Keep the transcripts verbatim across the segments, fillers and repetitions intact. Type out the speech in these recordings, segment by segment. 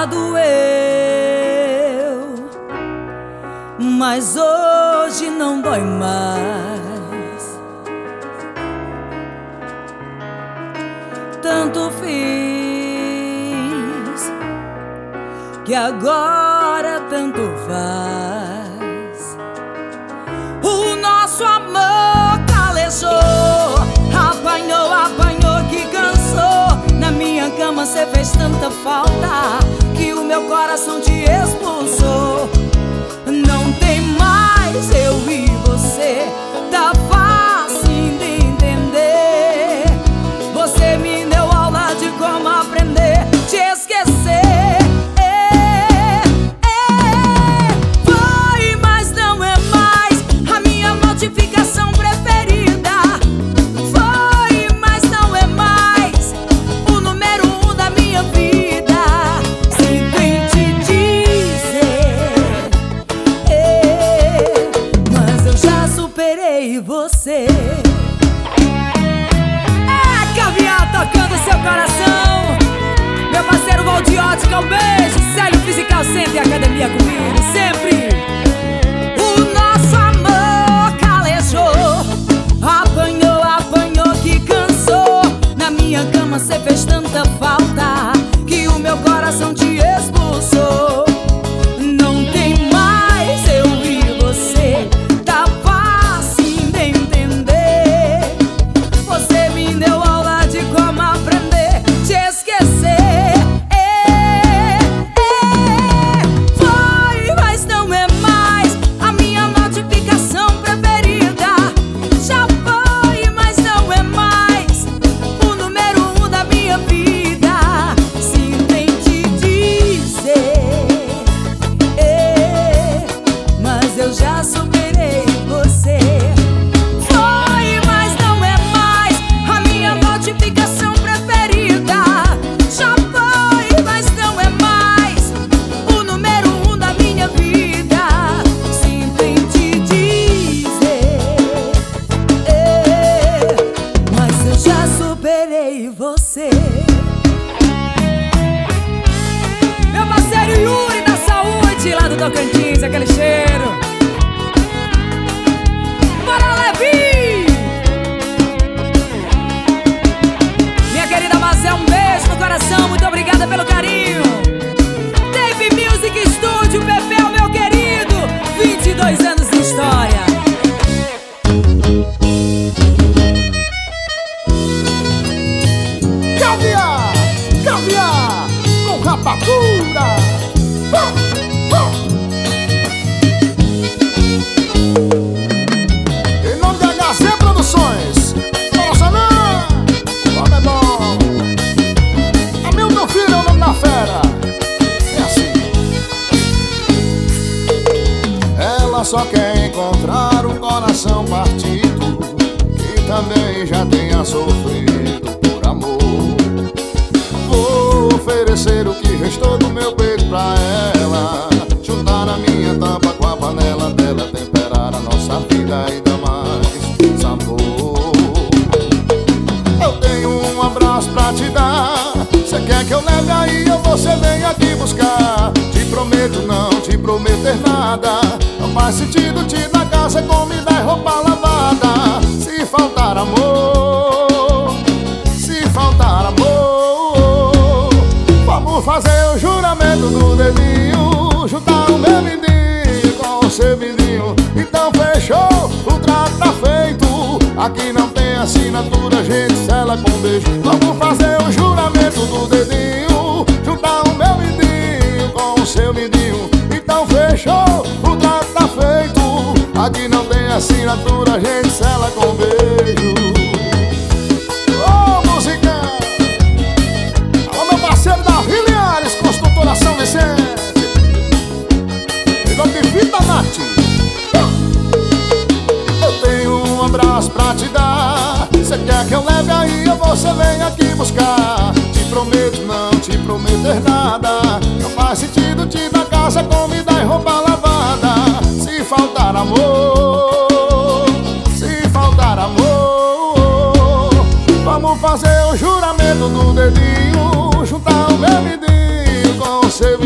doeu, mas hoje não dói mais. Tanto fiz que agora tanto faz. O nosso amor calejou, apanhou, apanhou que cansou. Na minha cama cê fez tanta falta que o meu coração te expulsou. Não tem mais eu e você, tá fácil de entender. Você me deu aula de como aprender te esquecer. Notificação preferida. Foi, mas não é mais o número um da minha vida. Sinto em te dizer, é, mas eu já superei você. É Caviar tocando seu coração. Meu parceiro Valdiótica, um beijo. Célio Physical Center e Academia comigo sempre. Apanhou, apanhou que cansou. Na minha cama cê fez tanta falta que o meu coração te expulsou. Não tem mais eu e você, tá fácil de entender. Você me deu aula de como aprender te esquecer. É, é, foi, mas não é mais a minha notificação preferida. Já foi, mas não é mais o número um da minha vida. Sinto em te dizer, é, mas eu já superei você. Foi, mas não é mais a minha notificação preferida. Já foi, mas não é mais o número um da minha vida. Sinto em te dizer, é, mas eu já superei você. Meu parceiro Yuri da Saúde, lá do Tocantins, aquele cheiro. Bora, Levi! Minha querida Mazé, um beijo no coração, muito obrigada pelo carinho. Dave Music Studio, Pepeu, meu querido, vinte e dois anos de história. Caviar, caviar com rapadura. Hum, hum. Em nome de H C Produções, nossa não, como é bom. Hamilton Filho é o nome da fera. É assim. Ela só quer encontrar um coração partido que também já tenha sofrido por amor. Vou oferecer o que restou do meu peito pra ela, juntar a minha tampa com a panela dela, temperar a nossa vida e dar mais sabor. Eu tenho um abraço pra te dar. Cê quer que eu leve aí ou você vem aqui buscar? Te prometo não te prometer nada. Não faz sentido te dar casa, comida e roupa lavada. Se faltar amor, se faltar amor, vamos fazer o juramento do dedinho, juntar o meu mindinho com o seu mindinho. Então fechou, o trato tá feito. Aqui não tem assinatura, a gente sela com beijo. Vamos fazer o juramento do dedinho, juntar o meu mindinho com o seu mindinho. Então fechou, o trato tá feito. Aqui não tem assinatura, a gente sela com beijo. Ô, música! Alô, meu parceiro Davi Linhares, construtora São Vicente. Pegou de fita, Nath. Eu tenho um abraço pra te dar. Cê quer que eu leve aí ou você vem aqui buscar? Te prometo não te prometer nada. Não faz sentido te dar casa, comida e roupa lavada. Se faltar amor, se faltar amor, vamos fazer o juramento do dedinho, juntar o meu midinho com o seu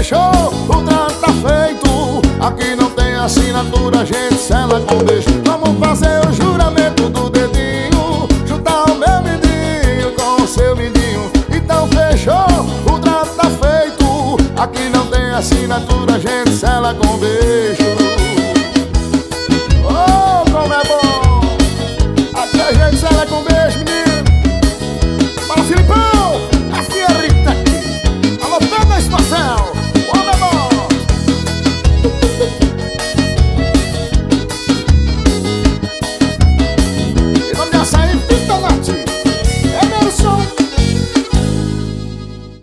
fechou, o trato tá feito. Aqui não tem assinatura, a gente sela com beijo. Vamos fazer o juramento do dedinho, juntar o meu mindinho com o seu mindinho. Então fechou, o trato tá feito. Aqui não tem assinatura, a gente sela com beijo. Oh, como é bom! Aqui a gente sela com beijo, menino.